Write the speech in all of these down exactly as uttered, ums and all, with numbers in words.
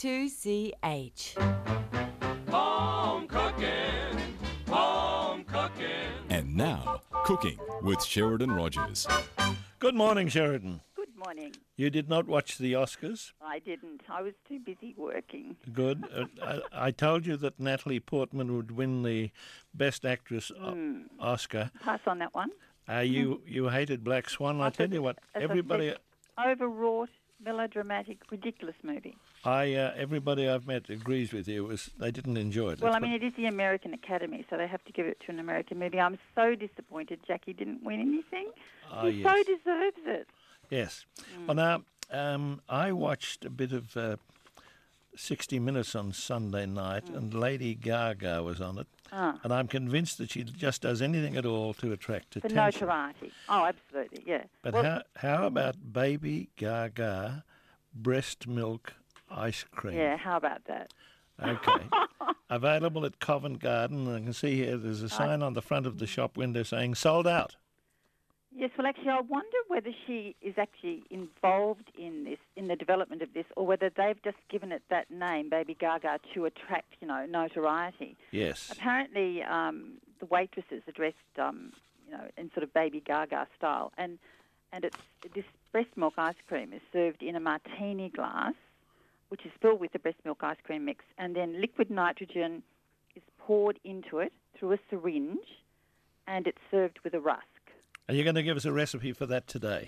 two C H. Home cooking, home cooking. And now, cooking with Sheridan Rogers. Good morning, Sheridan. Good morning. You did not watch the Oscars? I didn't. I was too busy working. Good. Uh, I, I told you that Natalie Portman would win the Best Actress Mm. o- Oscar. Pass on that one. Uh, you you hated Black Swan. I tell you what, As I everybody said, overwrought, melodramatic, ridiculous movie. I uh, everybody I've met agrees with you. It was they didn't enjoy it. Well, Let's I mean, put- it is the American Academy, so they have to give it to an American movie. I'm so disappointed Jackie didn't win anything. Ah, he yes. so deserves it. Yes. Mm. Well, now, um, I watched a bit of uh, sixty minutes on Sunday night, Mm. and Lady Gaga was on it. Ah. And I'm convinced that she just does anything at all to attract The attention. notoriety. Oh, absolutely, yeah. But well, how how about Baby Gaga breast milk ice cream? Yeah, how about that? Okay. Available at Covent Garden. I can see here there's a sign on the front of the shop window saying sold out. Yes, well, actually, I wonder whether she is actually involved in this, in the development of this, or whether they've just given it that name, Baby Gaga, to attract, you know, notoriety. Yes. Apparently, um, the waitresses are dressed, um, you know, in sort of Baby Gaga style, and and it's this breast milk ice cream is served in a martini glass, which is filled with the breast milk ice cream mix, and then liquid nitrogen is poured into it through a syringe, and it's served with a rusk. Are you going to give us a recipe for that today?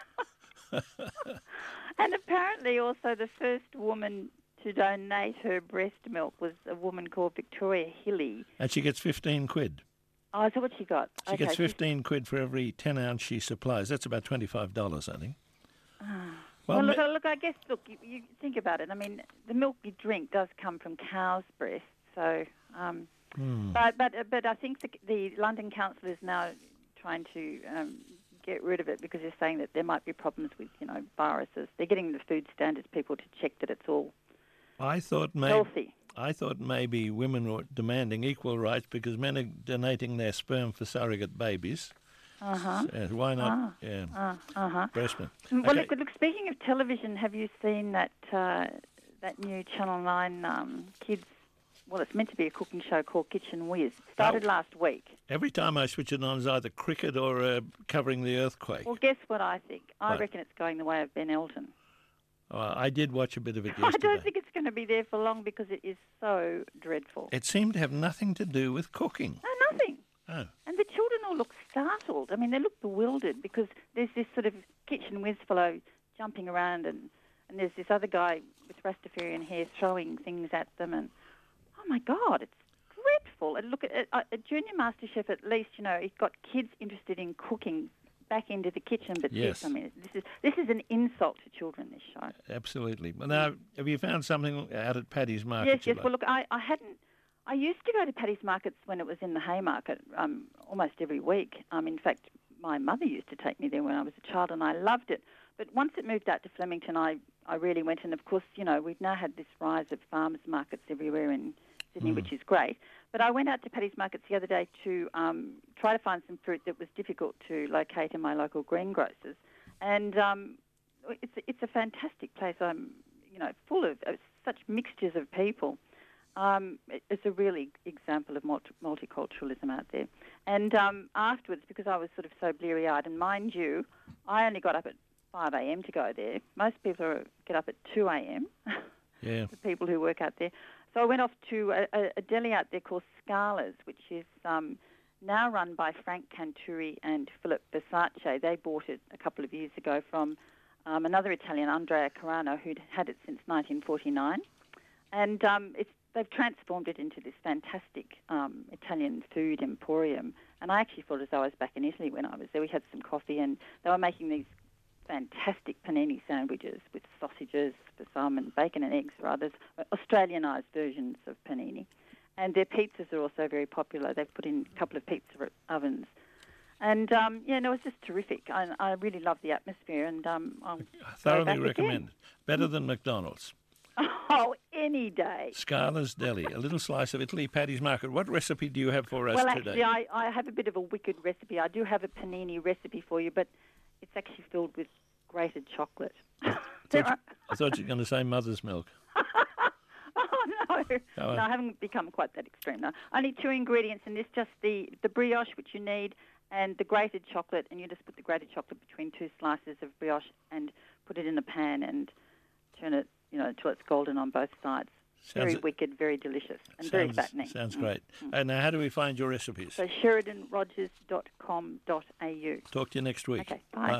And apparently also the first woman to donate her breast milk was a woman called Victoria Hilly. And she gets fifteen quid. Oh, is that what she got? She okay, gets she's- fifteen quid for every ten ounce she supplies. That's about twenty-five dollars, I think. Well, look, ma- look, I guess, look, you, you think about it. I mean, the milk you drink does come from cow's breasts, so... Um, Hmm. But but but I think the, the London Council is now trying to um, get rid of it because they're saying that there might be problems with, you know, viruses. They're getting the food standards people to check that it's all I thought maybe healthy. I thought maybe women were demanding equal rights because men are donating their sperm for surrogate babies. Uh-huh. So, why not? Ah. Yeah, Uh, uh-huh. breast milk. Well, Okay. look, look, speaking of television, have you seen that uh, that new Channel nine um, kids... Well, it's meant to be a cooking show called Kitchen Whiz. It started Oh. last week. Every time I switch it on, it's either cricket or uh, covering the earthquake. Well, guess what I think? I What? reckon it's going the way of Ben Elton. Oh, I did watch a bit of it I yesterday. don't think it's going to be there for long because it is so dreadful. It seemed to have nothing to do with cooking. No, nothing. Oh, And the children all look startled. I mean, they look bewildered because there's this sort of Kitchen Whiz fellow jumping around and, and there's this other guy with Rastafarian hair throwing things at them and, oh, my God, it's dreadful. And look, at, at, at Junior MasterChef, at least, you know, it got kids interested in cooking back into the kitchen. But Yes. this, I mean, this is this is an insult to children, this show. absolutely. Well, now, have you found something out at Paddy's Market? Yes, you yes. like? Well, look, I, I hadn't... I used to go to Paddy's Markets when it was in the Haymarket um, almost every week. Um, in fact, my mother used to take me there when I was a child, and I loved it. But once it moved out to Flemington, I, I really went. And, of course, you know, we've now had this rise of farmers markets everywhere in Sydney, Mm. which is great. But I went out to Paddy's Markets the other day to um, try to find some fruit that was difficult to locate in my local greengrocers. And um, it's, it's a fantastic place. I'm, you know, full of uh, such mixtures of people. Um, it- it's a really example of multi- multiculturalism out there. And um, afterwards, because I was sort of so bleary-eyed, and mind you, I only got up at five a.m. to go there. Most people are, get up at two a.m., Yeah. the people who work out there. So I went off to a, a, a deli out there called Scala's, which is um, now run by Frank Canturi and Philip Versace. They bought it a couple of years ago from um, another Italian, Andrea Carano, who'd had it since nineteen forty-nine. And um, it's, they've transformed it into this fantastic um, Italian food emporium. And I actually felt as though I was back in Italy when I was there. We had some coffee and they were making these fantastic panini sandwiches with sausages for some and bacon and eggs for others, Australianised versions of panini. And their pizzas are also very popular. They've put in a couple of pizza ovens. And, um, yeah, no, it's just terrific. I, I really love the atmosphere and um, I'll I go thoroughly back recommend again. it. Better than McDonald's. Oh, any day. Scala's Deli, a little slice of Italy, Paddy's Market. What recipe do you have for us Well, today? actually, I, I have a bit of a wicked recipe. I do have a panini recipe for you, but it's actually filled with grated chocolate. I thought, you, I thought you were going to say mother's milk. Oh, no, I haven't become quite that extreme. No, only two ingredients in this: just the the brioche, which you need, and the grated chocolate. And you just put the grated chocolate between two slices of brioche and put it in the pan and turn it, you know, until it's golden on both sides. Very Sounds- wicked, very delicious, and very sounds, fattening. sounds Mm. great. And now, how do we find your recipes? So sheridan rogers dot com dot a u. Talk to you next week. Okay, bye.